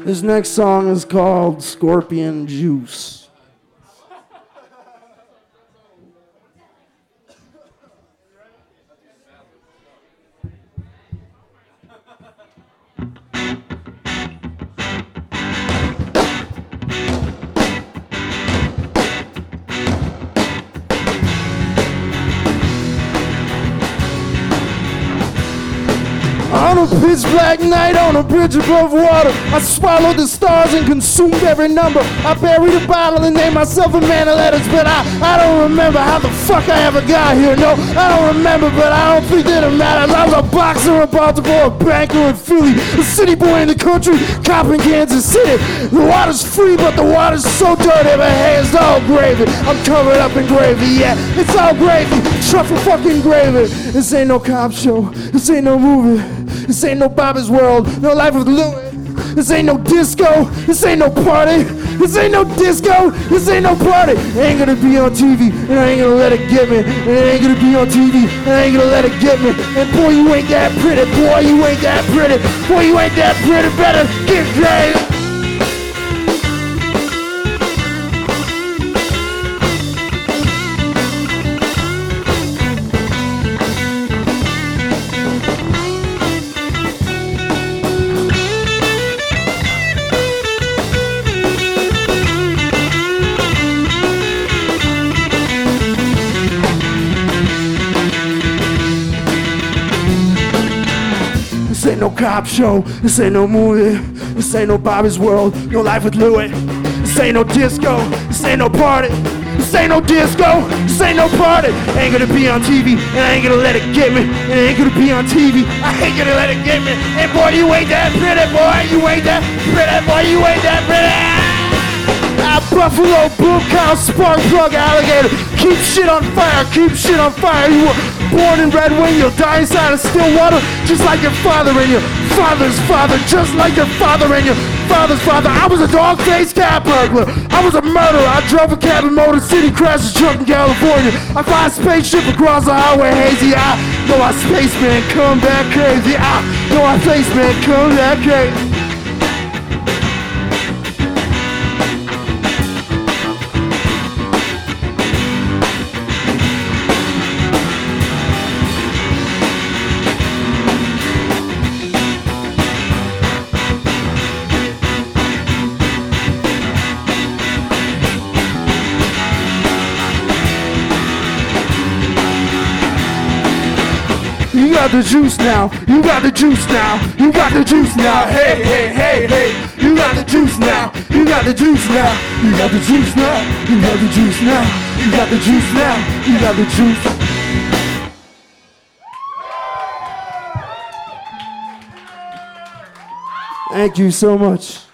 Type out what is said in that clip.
This next song is called Scorpion Juice. On a pitch black night on a bridge above water, I swallowed the stars and consumed every number. I buried a bottle and named myself a man of letters, but I don't remember how the fuck I ever got here. No, I don't remember, but I don't think that it matters. I was a boxer in Baltimore, a banker in Philly, a city boy in the country, cop in Kansas City. The water's free, but the water's so dirty, but hey, it's all gravy. I'm covered up in gravy, yeah, it's all gravy, truffle fucking gravy. This ain't no cop show, this ain't no movie. This ain't no Bobby's World, no Life of Louis. This ain't no disco, this ain't no party. This ain't no disco, this ain't no party. It ain't gonna be on TV, and I ain't gonna let it get me. And it ain't gonna be on TV, and I ain't gonna let it get me. And boy, you ain't that pretty, boy, you ain't that pretty. Boy, you ain't that pretty, better get crazy. This ain't no cop show, this ain't no movie, this ain't no Bobby's World, no Life with Louis. This ain't no disco, this ain't no party, this ain't no disco, this ain't no party. Ain't gonna be on TV, and I ain't gonna let it get me. And it ain't gonna be on TV, I ain't gonna let it get me. And boy, you ain't that pretty, boy, you ain't that pretty, boy, you ain't that pretty. Buffalo, blue cow, spark plug, alligator. Keep shit on fire, keep shit on fire. You were born in Red Wing, you'll die inside of still water, just like your father and your father's father, just like your father and your father's father. I was a dog-faced cat burglar. I was a murderer. I drove a cab in Motor City, crashed a truck in California. I fly a spaceship across the highway hazy. I know I spaceman come back crazy. I know I spaceman come back crazy. You got the juice now, you got the juice now, you got the juice now, hey, hey, hey, hey, you got the juice now, you got the juice now, you got the juice now, you got the juice now, you got the juice now, you got the juice. Thank you so much.